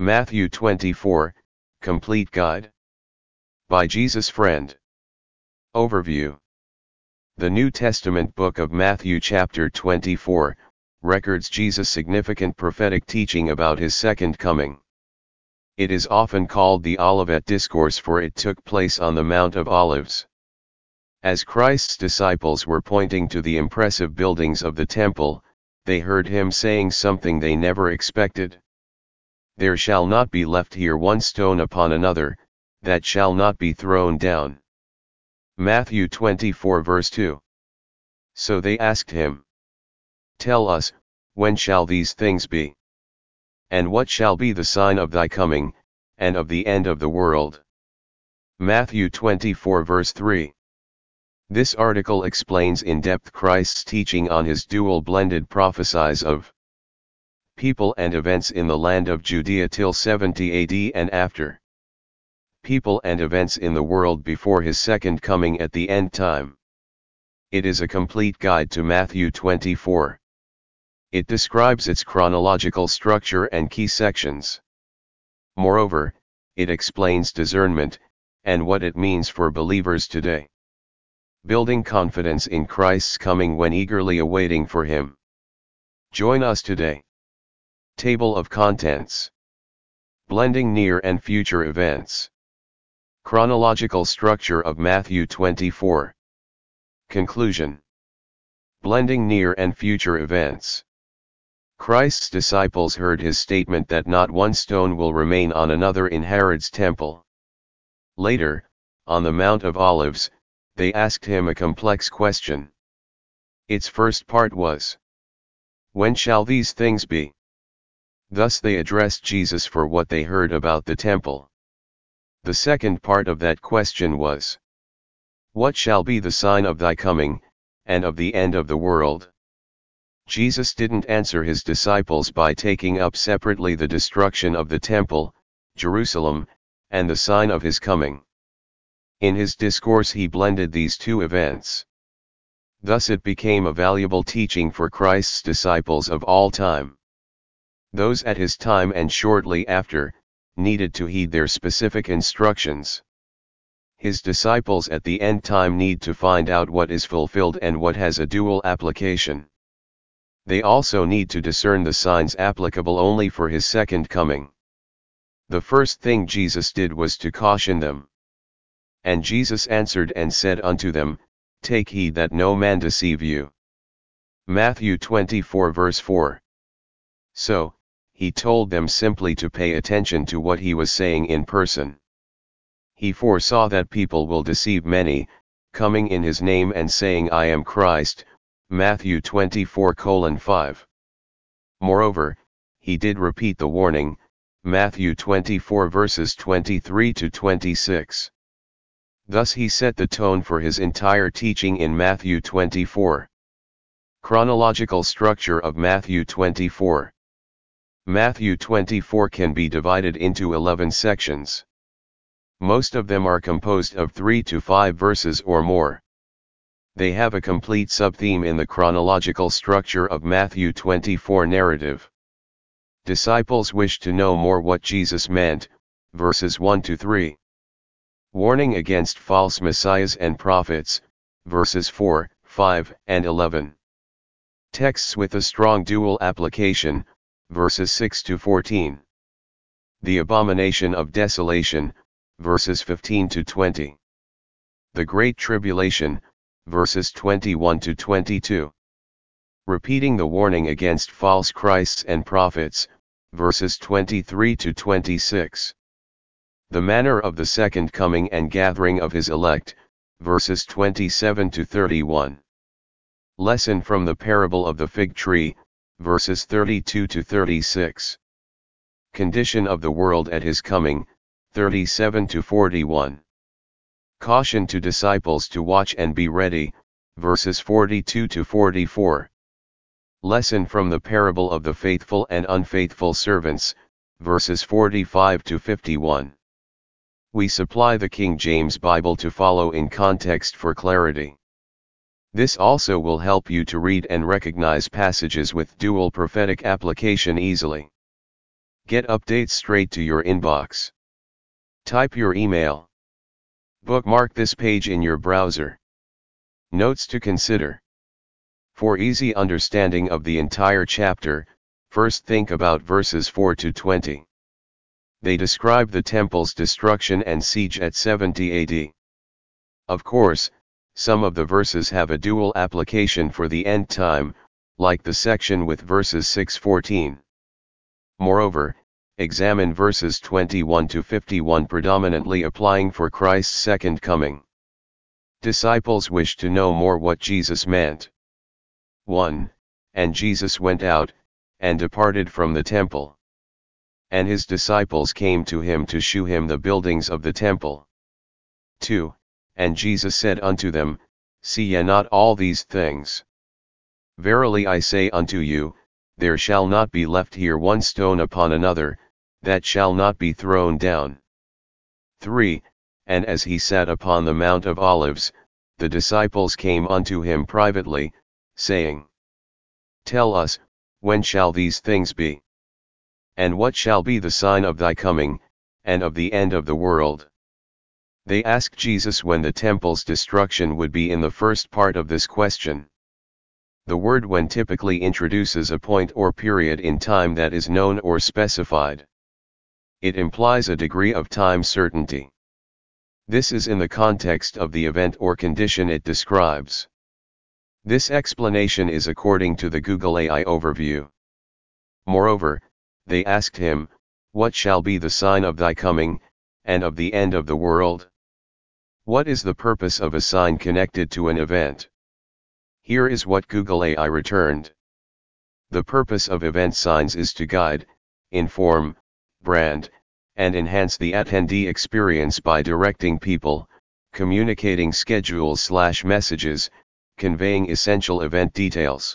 Matthew 24, Complete Guide. By Jesus Friend. Overview. The New Testament book of Matthew chapter 24, records Jesus' significant prophetic teaching about his second coming. It is often called the Olivet Discourse, for it took place on the Mount of Olives. As Christ's disciples were pointing to the impressive buildings of the temple, they heard him saying something they never expected. There shall not be left here one stone upon another, that shall not be thrown down. Matthew 24 verse 2. So they asked him, Tell us, when shall these things be? And what shall be the sign of thy coming, and of the end of the world? Matthew 24 verse 3. This article explains in depth Christ's teaching on his dual blended prophecies of people and events in the land of Judea till 70 AD and after. People and events in the world before his second coming at the end time. It is a complete guide to Matthew 24. It describes its chronological structure and key sections. Moreover, it explains discernment, and what it means for believers today. Building confidence in Christ's coming when eagerly awaiting for him. Join us today. Table of Contents. Blending near and future events. Chronological structure of Matthew 24. Conclusion. Blending near and future events. Christ's disciples heard his statement that not one stone will remain on another in Herod's temple. Later, on the Mount of Olives, they asked him a complex question. Its first part was, when shall these things be? Thus they addressed Jesus for what they heard about the temple. The second part of that question was, what shall be the sign of thy coming, and of the end of the world? Jesus didn't answer his disciples by taking up separately the destruction of the temple, Jerusalem, and the sign of his coming. In his discourse he blended these two events. Thus it became a valuable teaching for Christ's disciples of all time. Those at his time and shortly after, needed to heed their specific instructions. His disciples at the end time need to find out what is fulfilled and what has a dual application. They also need to discern the signs applicable only for his second coming. The first thing Jesus did was to caution them. And Jesus answered and said unto them, Take heed that no man deceive you. Matthew 24 verse 4. So, he told them simply to pay attention to what he was saying in person. He foresaw that people will deceive many, coming in his name and saying I am Christ, Matthew 24:5. Moreover, he did repeat the warning, Matthew 24 verses 23 to 26. Thus he set the tone for his entire teaching in Matthew 24. Chronological structure of Matthew 24. Matthew 24 can be divided into 11 sections. Most of them are composed of 3 to 5 verses or more. They have a complete subtheme in the chronological structure of Matthew 24 narrative. Disciples wish to know more what Jesus meant, verses 1 to 3. Warning against false messiahs and prophets, verses 4, 5, and 11. Texts with a strong dual application, verses 6 to 14. The abomination of desolation, verses 15 to 20. The Great Tribulation, verses 21 to 22. Repeating the warning against false Christs and prophets, verses 23 to 26. The manner of the second coming and gathering of his elect, verses 27 to 31. Lesson from the parable of the fig tree, verses 32 to 36. Condition of the world at his coming, 37 to 41. Caution to disciples to watch and be ready, verses 42 to 44. Lesson from the parable of the faithful and unfaithful servants, verses 45 to 51. We supply the King James Bible to follow in context for clarity. This also will help you to read and recognize passages with dual prophetic application easily. Get updates straight to your inbox. Type your email. Bookmark this page in your browser. Notes to consider. For easy understanding of the entire chapter, first think about verses 4 to 20. They describe the temple's destruction and siege at 70 AD. Of course, some of the verses have a dual application for the end time, like the section with verses 6-14. Moreover, examine verses 21 to 51 predominantly applying for Christ's second coming. Disciples wish to know more what Jesus meant. 1. And Jesus went out, and departed from the temple. And his disciples came to him to shew him the buildings of the temple. 2. And Jesus said unto them, See ye not all these things? Verily I say unto you, there shall not be left here one stone upon another, that shall not be thrown down. 3. And as he sat upon the Mount of Olives, the disciples came unto him privately, saying, Tell us, when shall these things be? And what shall be the sign of thy coming, and of the end of the world? They asked Jesus when the temple's destruction would be in the first part of this question. The word when typically introduces a point or period in time that is known or specified. It implies a degree of time certainty. This is in the context of the event or condition it describes. This explanation is according to the Google AI overview. Moreover, they asked him, What shall be the sign of thy coming, and of the end of the world? What is the purpose of a sign connected to an event? Here is what Google AI returned. The purpose of event signs is to guide, inform, brand, and enhance the attendee experience by directing people, communicating schedules/messages, conveying essential event details.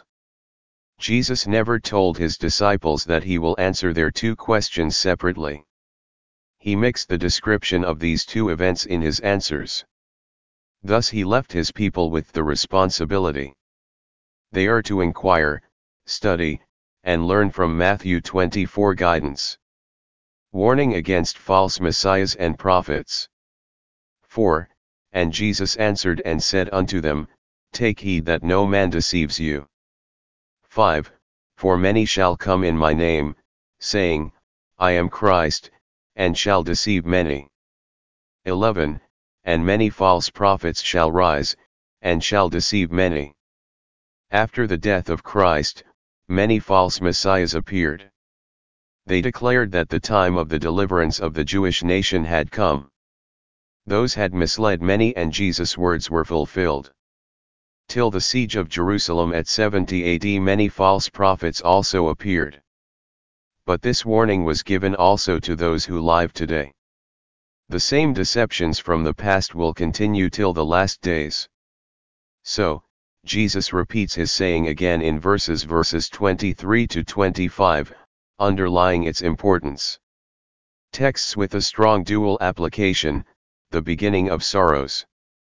Jesus never told his disciples that he will answer their two questions separately. He mixed the description of these two events in his answers. Thus he left his people with the responsibility. They are to inquire, study, and learn from Matthew 24 guidance. Warning against false messiahs and prophets. 4. And Jesus answered and said unto them, Take heed that no man deceives you. 5. For many shall come in my name, saying, I am Christ, and shall deceive many. 11. And many false prophets shall rise, and shall deceive many. After the death of Christ, many false messiahs appeared. They declared that the time of the deliverance of the Jewish nation had come. Those had misled many, and Jesus' words were fulfilled. Till the siege of Jerusalem at 70 AD, many false prophets also appeared. But this warning was given also to those who live today. The same deceptions from the past will continue till the last days. So, Jesus repeats his saying again in verses 23 to 25, underlying its importance. Texts with a strong dual application, the beginning of sorrows.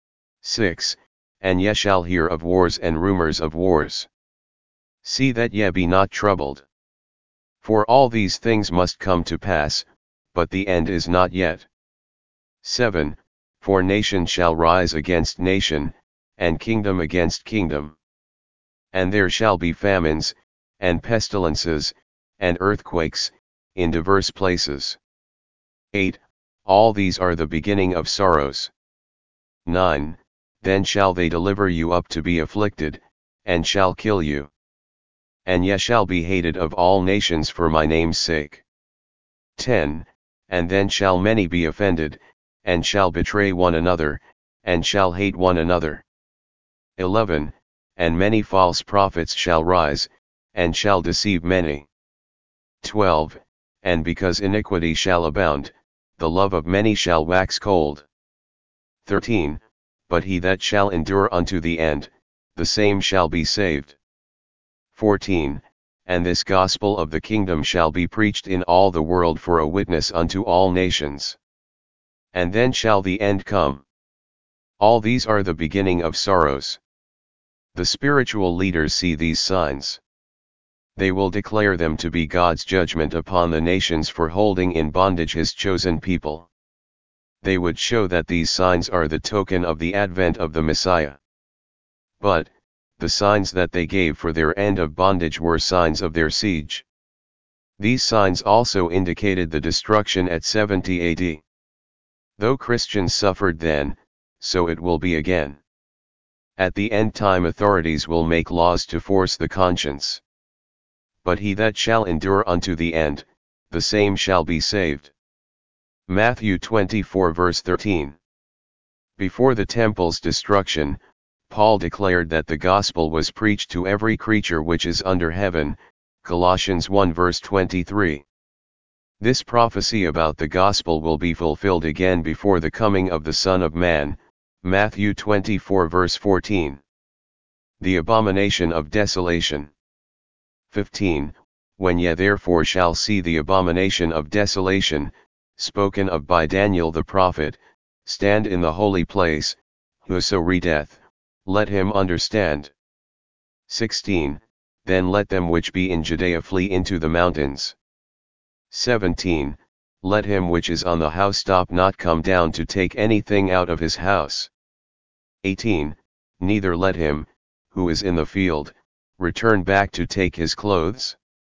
6. And ye shall hear of wars and rumors of wars. See that ye be not troubled. For all these things must come to pass, but the end is not yet. 7. For nation shall rise against nation, and kingdom against kingdom. And there shall be famines, and pestilences, and earthquakes, in divers places. 8. All these are the beginning of sorrows. 9. Then shall they deliver you up to be afflicted, and shall kill you. And ye shall be hated of all nations for my name's sake. 10. And then shall many be offended, and shall betray one another, and shall hate one another. 11. And many false prophets shall rise, and shall deceive many. 12. And because iniquity shall abound, the love of many shall wax cold. 13. But he that shall endure unto the end, the same shall be saved. 14. And this gospel of the kingdom shall be preached in all the world for a witness unto all nations. And then shall the end come. All these are the beginning of sorrows. The spiritual leaders see these signs. They will declare them to be God's judgment upon the nations for holding in bondage his chosen people. They would show that these signs are the token of the advent of the Messiah. But, the signs that they gave for their end of bondage were signs of their siege. These signs also indicated the destruction at 70 AD. Though Christians suffered then, so it will be again. At the end time authorities will make laws to force the conscience. But he that shall endure unto the end, the same shall be saved. Matthew 24 verse 13. Before the temple's destruction, Paul declared that the gospel was preached to every creature which is under heaven, Colossians 1 verse 23. This prophecy about the gospel will be fulfilled again before the coming of the Son of Man, Matthew 24 verse 14. The abomination of desolation. 15. When ye therefore shall see the abomination of desolation, spoken of by Daniel the prophet, stand in the holy place, whoso readeth, let him understand. 16. Then let them which be in Judea flee into the mountains. 17. Let him which is on the housetop not come down to take anything out of his house. 18. Neither let him, who is in the field, return back to take his clothes.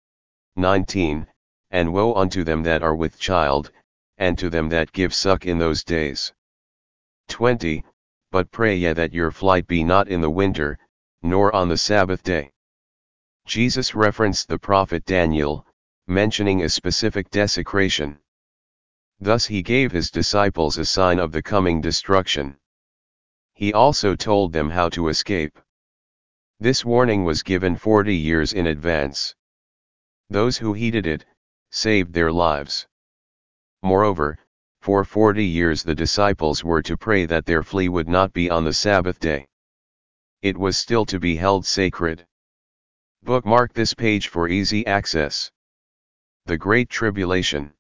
19. And woe unto them that are with child, and to them that give suck in those days. 20. But pray ye that your flight be not in the winter, nor on the Sabbath day. Jesus referenced the prophet Daniel, mentioning a specific desecration. Thus he gave his disciples a sign of the coming destruction. He also told them how to escape. This warning was given 40 years in advance. Those who heeded it, saved their lives. Moreover, for 40 years the disciples were to pray that their flee would not be on the Sabbath day. It was still to be held sacred. Bookmark this page for easy access. The Great Tribulation.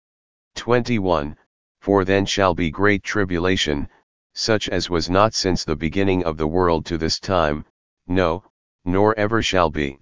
21. For then shall be great tribulation, such as was not since the beginning of the world to this time, no, nor ever shall be.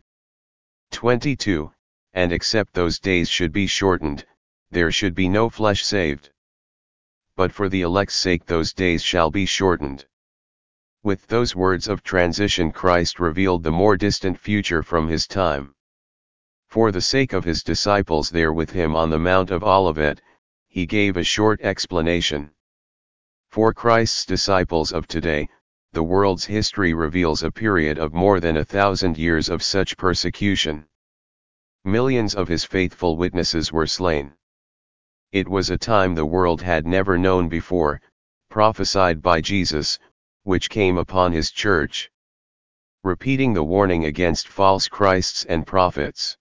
22. And except those days should be shortened, there should be no flesh saved. But for the elect's sake those days shall be shortened. With those words of transition Christ revealed the more distant future from his time. For the sake of his disciples there with him on the Mount of Olivet, he gave a short explanation. For Christ's disciples of today, the world's history reveals a period of more than 1,000 years of such persecution. Millions of his faithful witnesses were slain. It was a time the world had never known before, prophesied by Jesus, which came upon his church. Repeating the warning against false Christs and prophets.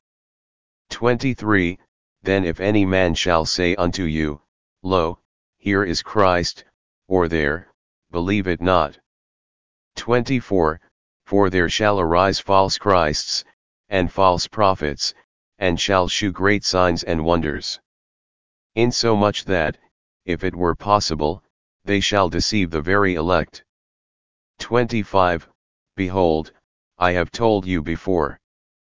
23. Then if any man shall say unto you, Lo, here is Christ, or there, believe it not. 24. For there shall arise false Christs, and false prophets, and shall shew great signs and wonders. Insomuch that, if it were possible, they shall deceive the very elect. 25. Behold, I have told you before.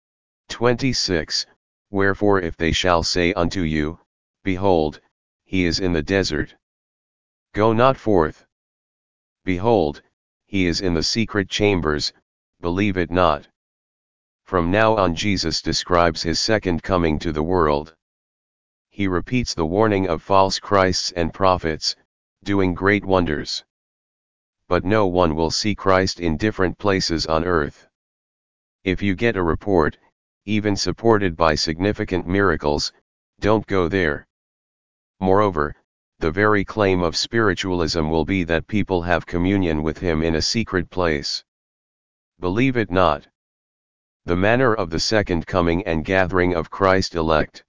26. Wherefore if they shall say unto you, Behold, he is in the desert. Go not forth. Behold, he is in the secret chambers, believe it not. From now on Jesus describes his second coming to the world. He repeats the warning of false Christs and prophets, doing great wonders. But no one will see Christ in different places on earth. If you get a report, even supported by significant miracles, don't go there. Moreover, the very claim of spiritualism will be that people have communion with him in a secret place. Believe it not. The manner of the second coming and gathering of Christ elect.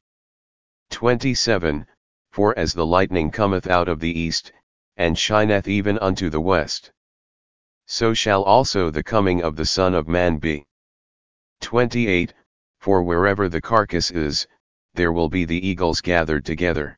27. For as the lightning cometh out of the east, and shineth even unto the west, so shall also the coming of the Son of Man be. 28. For wherever the carcass is, there will be the eagles gathered together.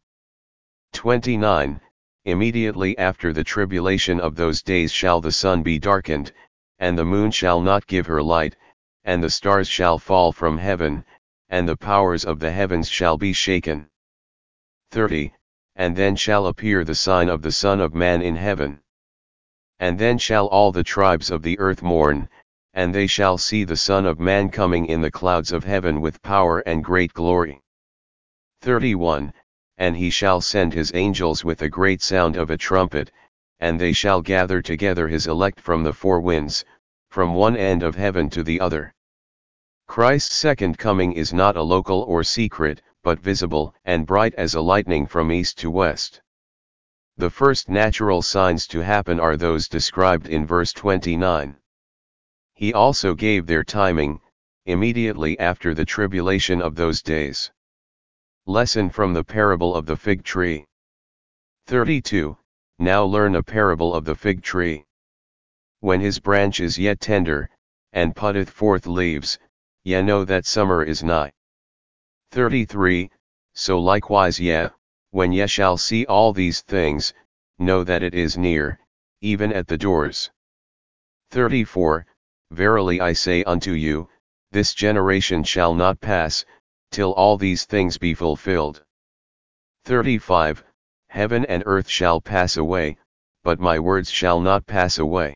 29. Immediately after the tribulation of those days shall the sun be darkened, and the moon shall not give her light, and the stars shall fall from heaven, and the powers of the heavens shall be shaken. 30. And then shall appear the sign of the Son of Man in heaven. And then shall all the tribes of the earth mourn, and they shall see the Son of Man coming in the clouds of heaven with power and great glory. 31. And he shall send his angels with a great sound of a trumpet, and they shall gather together his elect from the four winds, from one end of heaven to the other. Christ's second coming is not a local or secret, but visible and bright as a lightning from east to west. The first natural signs to happen are those described in verse 29. He also gave their timing, immediately after the tribulation of those days. Lesson from the parable of the fig tree. 32. Now learn a parable of the fig tree. When his branch is yet tender, and putteth forth leaves, ye know that summer is nigh. 33. So likewise ye, when ye shall see all these things, know that it is near, even at the doors. 34. Verily I say unto you, this generation shall not pass, till all these things be fulfilled. 35. Heaven and earth shall pass away, but my words shall not pass away.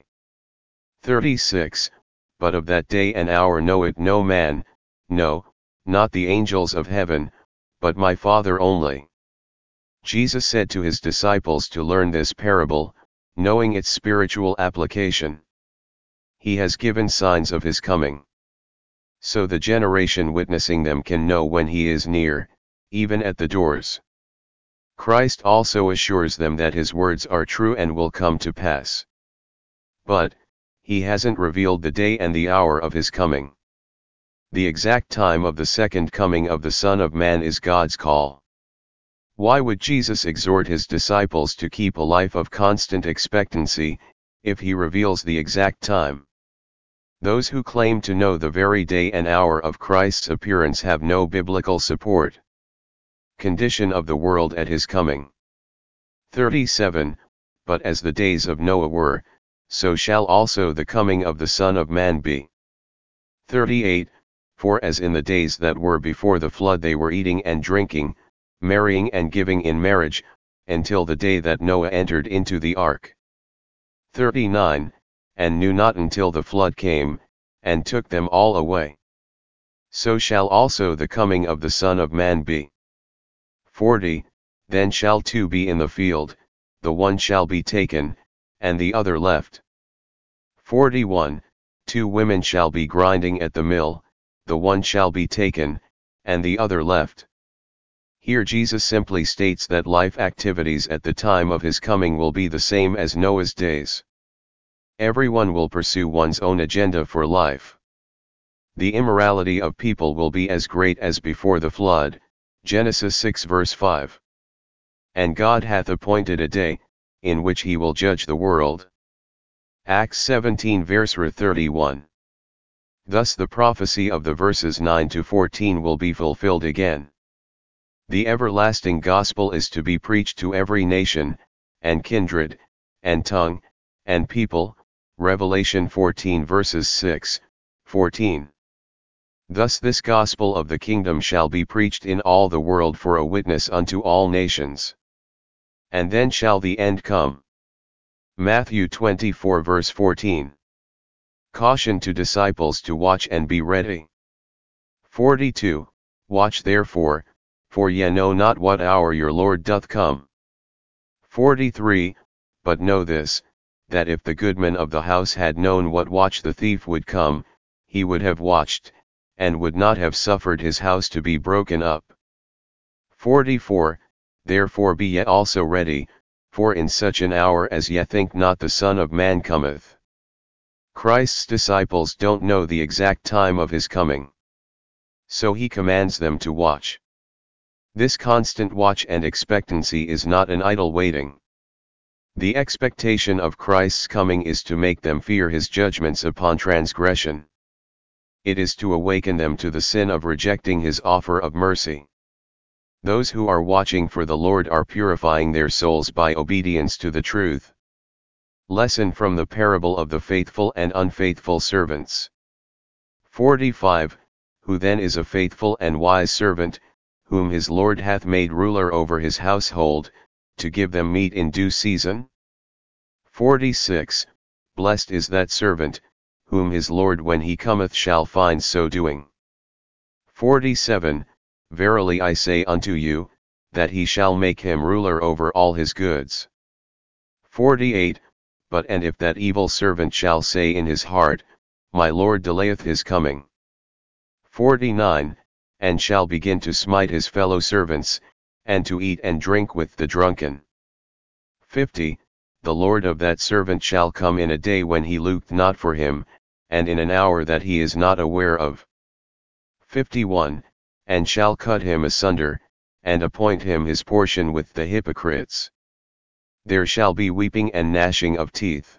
36. But of that day and hour knoweth no man, no, not the angels of heaven, but my Father only. Jesus said to his disciples to learn this parable, knowing its spiritual application. He has given signs of his coming, so the generation witnessing them can know when he is near, even at the doors. Christ also assures them that his words are true and will come to pass. But, he hasn't revealed the day and the hour of his coming. The exact time of the second coming of the Son of Man is God's call. Why would Jesus exhort his disciples to keep a life of constant expectancy, if he reveals the exact time? Those who claim to know the very day and hour of Christ's appearance have no biblical support. Condition of the world at his coming. 37. But as the days of Noah were, so shall also the coming of the Son of Man be. 38. For as in the days that were before the flood they were eating and drinking, marrying and giving in marriage, until the day that Noah entered into the ark. 39. And knew not until the flood came, and took them all away. So shall also the coming of the Son of Man be. 40. Then shall two be in the field, the one shall be taken, and the other left. 41. Two women shall be grinding at the mill, the one shall be taken, and the other left. Here Jesus simply states that life activities at the time of his coming will be the same as Noah's days. Everyone will pursue one's own agenda for life. The immorality of people will be as great as before the flood, Genesis 6 verse 5. And God hath appointed a day, in which he will judge the world. Acts 17 verse 31. Thus the prophecy of the verses 9 to 14 will be fulfilled again. The everlasting gospel is to be preached to every nation, and kindred, and tongue, and people, Revelation 14 verses 6, 14. Thus this gospel of the kingdom shall be preached in all the world for a witness unto all nations. And then shall the end come. Matthew 24 verse 14. Caution to disciples to watch and be ready. 42. Watch therefore, for ye know not what hour your Lord doth come. 43. But know this, that if the goodman of the house had known what watch the thief would come, he would have watched, and would not have suffered his house to be broken up. 44. Therefore be ye also ready, for in such an hour as ye think not the Son of Man cometh. Christ's disciples don't know the exact time of his coming. So he commands them to watch. This constant watch and expectancy is not an idle waiting. The expectation of Christ's coming is to make them fear his judgments upon transgression. It is to awaken them to the sin of rejecting his offer of mercy. Those who are watching for the Lord are purifying their souls by obedience to the truth. Lesson from the parable of the faithful and unfaithful servants. 45. who then is a faithful and wise servant, whom his Lord hath made ruler over his household, to give them meat in due season? 46. Blessed is that servant, whom his Lord when he cometh shall find so doing. 47. Verily I say unto you, that he shall make him ruler over all his goods. 48. But and if that evil servant shall say in his heart, My Lord delayeth his coming. 49. And shall begin to smite his fellow servants, and to eat and drink with the drunken. 50. The Lord of that servant shall come in a day when he looked not for him, and in an hour that he is not aware of. 51. And shall cut him asunder, and appoint him his portion with the hypocrites. There shall be weeping and gnashing of teeth.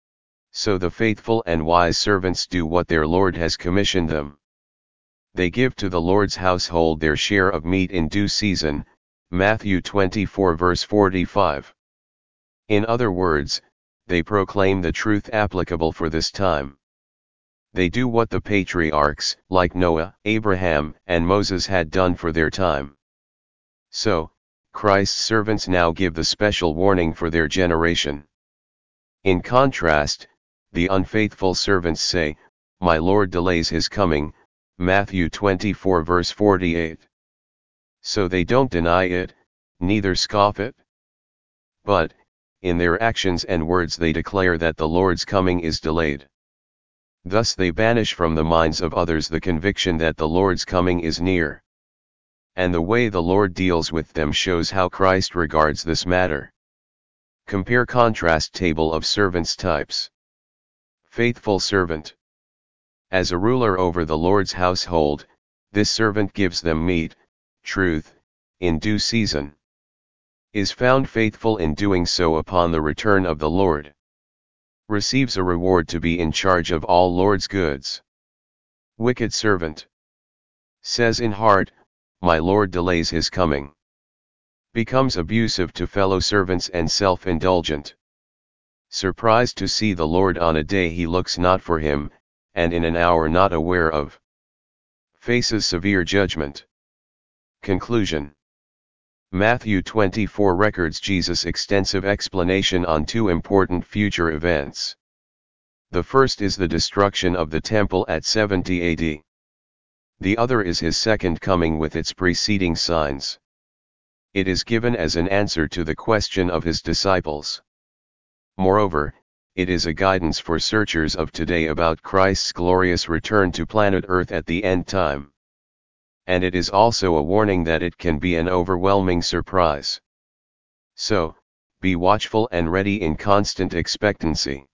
So the faithful and wise servants do what their Lord has commissioned them. They give to the Lord's household their share of meat in due season, Matthew 24 verse 45. In other words, they proclaim the truth applicable for this time. They do what the patriarchs, like Noah, Abraham, and Moses had done for their time. So, Christ's servants now give the special warning for their generation. In contrast, the unfaithful servants say, My Lord delays his coming, Matthew 24 verse 48. So they don't deny it, neither scoff it. But, in their actions and words they declare that the Lord's coming is delayed. Thus they banish from the minds of others the conviction that the Lord's coming is near. And the way the Lord deals with them shows how Christ regards this matter. Compare contrast table of servants types. Faithful servant. As a ruler over the Lord's household, this servant gives them meat, truth, in due season. Is found faithful in doing so upon the return of the Lord. Receives a reward to be in charge of all Lord's goods. Wicked servant. Says in heart, My Lord delays his coming. Becomes abusive to fellow servants and self-indulgent. Surprised to see the Lord on a day he looks not for him, and in an hour not aware of. Faces severe judgment. Conclusion. Matthew 24 records Jesus' extensive explanation on two important future events. The first is the destruction of the temple at 70 AD. The other is his second coming with its preceding signs. It is given as an answer to the question of his disciples. Moreover, it is a guidance for searchers of today about Christ's glorious return to planet Earth at the end time. And it is also a warning that it can be an overwhelming surprise. So, be watchful and ready in constant expectancy.